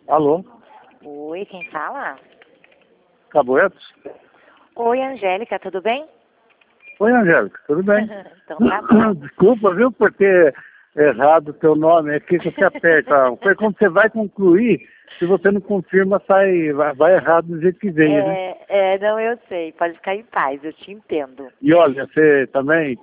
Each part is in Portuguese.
Alô? Oi, quem fala? Caboetos? Oi, Angélica, tudo bem? Oi, Angélica, tudo bem? Então tá bom. Desculpa, viu, por ter errado o teu nome. É que você aperta. Foi quando você vai concluir, se você não confirma, vai errado do jeito que veio, né? Não, eu sei, pode ficar em paz, eu te entendo. E olha, você também,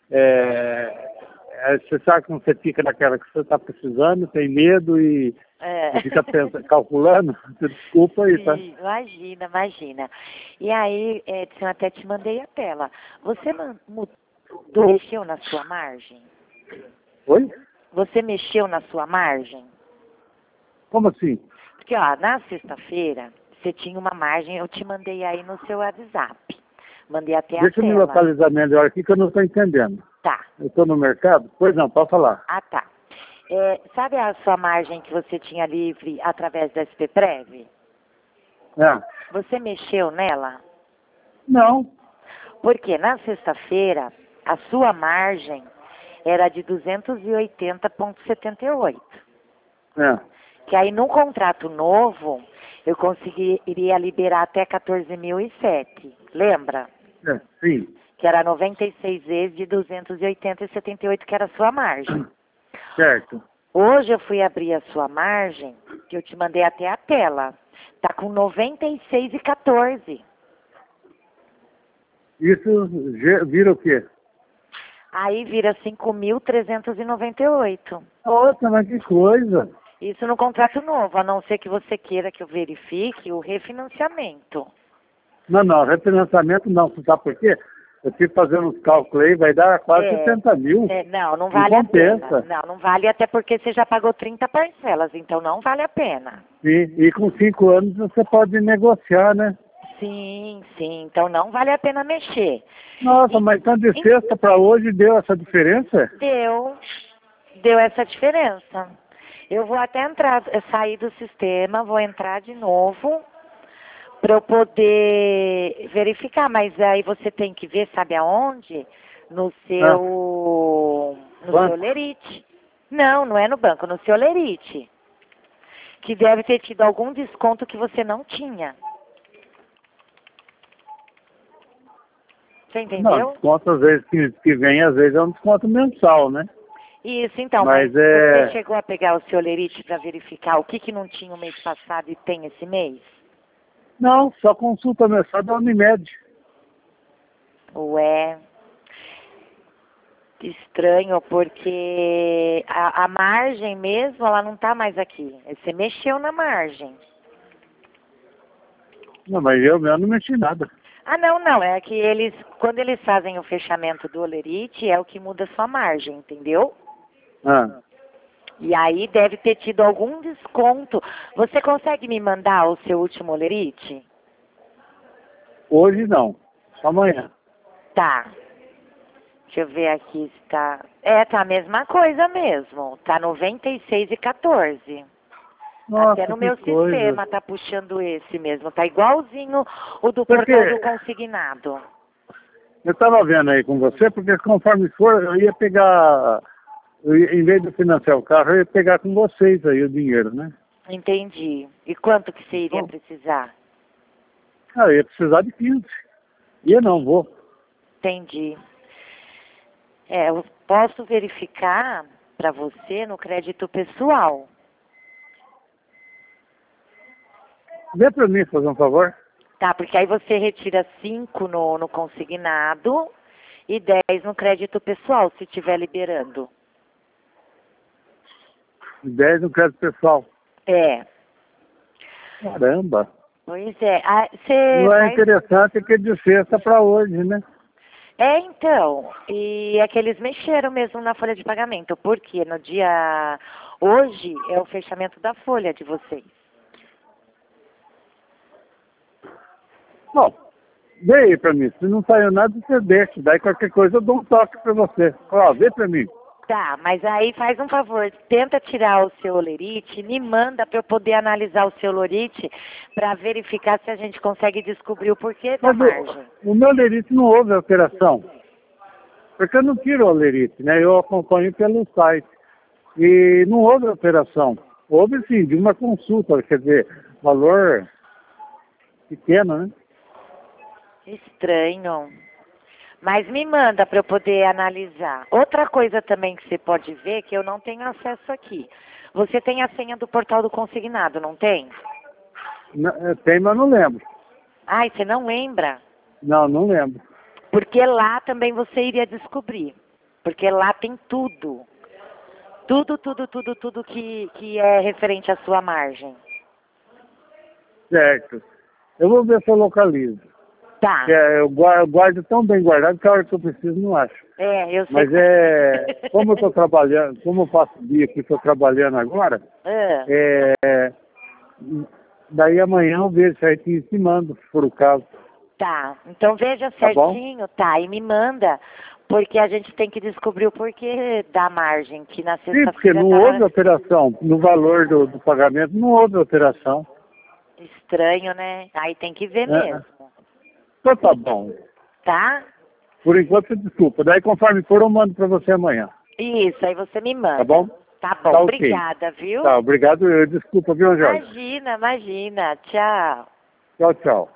você sabe como você fica naquela que você está precisando, tem medo e fica calculando. Desculpa aí, tá? Sim, imagina. E aí, eu até te mandei a tela. Você mexeu na sua margem? Oi? Você mexeu na sua margem? Como assim? Porque, ó, na sexta-feira, você tinha uma margem, eu te mandei aí no seu WhatsApp. Mandei até Deixa a eu me tela. localizar melhor aqui que eu não estou entendendo. Tá. Eu estou no mercado? Pois não, pode falar. Ah, tá. Sabe a sua margem que você tinha livre através da SPPrev? É. Você mexeu nela? Não. Porque na sexta-feira, a sua margem era de 280,78. É. Que aí no contrato novo, eu conseguiria liberar até 14.007. Lembra? Sim. Que era 96 vezes de 280,78, que era a sua margem. Certo. Hoje eu fui abrir a sua margem, que eu te mandei até a tela. Tá com 96,14. Isso vira o quê? Aí vira 5.398. Outra, mas que coisa. Isso no contrato novo, a não ser que você queira que eu verifique o refinanciamento. Não, refinanciamento não. Você sabe por quê? Eu tive fazendo uns cálculos aí, vai dar quase 70 mil. Não vale a compensa. pena. Não vale, até porque você já pagou 30 parcelas, então não vale a pena. Sim, e com 5 anos você pode negociar, né? Sim, então não vale a pena mexer. Nossa, mas então de sexta para hoje deu essa diferença? Deu essa diferença. Eu vou até sair do sistema, vou entrar de novo para eu poder verificar, mas aí você tem que ver, sabe aonde? No seu Lerite. Não é no banco, no seu Lerite. Que deve ter tido algum desconto que você não tinha. Você entendeu? Não, desconto às vezes que vem, às vezes é um desconto mensal, né? Isso, então, mas você chegou a pegar o seu Lerite para verificar o que não tinha o mês passado e tem esse mês? Não, só consulta mensal da Unimed. Ué, que estranho, porque a margem mesmo, ela não tá mais aqui. Você mexeu na margem. Não, mas eu não mexi nada. Ah, não, é que quando eles fazem o fechamento do Lerite, é o que muda a sua margem, entendeu? E aí deve ter tido algum desconto. Você consegue me mandar o seu último Lerite? Hoje não, só amanhã. Tá. Deixa eu ver aqui se tá... tá a mesma coisa mesmo. Tá 96,14. Nossa, até no meu sistema tá puxando esse mesmo. Tá igualzinho o do portal do consignado. Eu estava vendo aí com você, porque conforme for, eu ia pegar... em vez de financiar o carro, eu ia pegar com vocês aí o dinheiro, né? Entendi. E quanto que você iria precisar? Eu ia precisar de 15. E eu não vou. Entendi. Eu posso verificar para você no crédito pessoal. Vê para mim, fazer um favor. Tá, porque aí você retira 5 no consignado e 10 no crédito pessoal, se estiver liberando. 10 no crédito pessoal. Caramba. Pois é. Não é interessante que é de sexta para hoje, né? Então. E é que eles mexeram mesmo na folha de pagamento. Porque no dia... Hoje é o fechamento da folha de vocês. Bom, vê aí pra mim. Se não saiu nada, você deixa. Daí qualquer coisa eu dou um toque pra você. Vê pra mim. Tá, mas aí faz um favor, tenta tirar o seu Lerite, me manda para eu poder analisar o seu Lerite para verificar se a gente consegue descobrir o porquê da margem. O meu Lerite não houve alteração. Porque eu não tiro o Lerite, né? Eu acompanho pelo site. E não houve alteração. Houve sim, de uma consulta, quer dizer, valor pequeno, né? Estranho. Mas me manda para eu poder analisar. Outra coisa também que você pode ver, que eu não tenho acesso aqui. Você tem a senha do portal do consignado, não tem? Tem, mas não lembro. Ai, você não lembra? Não, não lembro. Porque lá também você iria descobrir. Porque lá tem tudo. Tudo que é referente à sua margem. Certo. Eu vou ver se eu localizo. Tá. Eu guardo tão bem guardado que a hora que eu preciso não acho. Eu sei. Mas como eu estou trabalhando, como eu faço dia que estou trabalhando agora, daí amanhã eu vejo certinho e te mando, se for o caso. Tá. Então veja certinho, tá, e me manda, porque a gente tem que descobrir o porquê da margem, que na Sim, porque sexta-feira não houve alteração. No valor do pagamento não houve alteração. Estranho, né? Aí tem que ver mesmo. Então tá bom. Tá? Por enquanto, você desculpa. Daí, conforme for, eu mando para você amanhã. Isso, aí você me manda. Tá bom? Tá bom, Tá ok. obrigada, viu? Tá, obrigado. Desculpa, viu, Jorge? Imagina. Tchau. Tchau, tchau.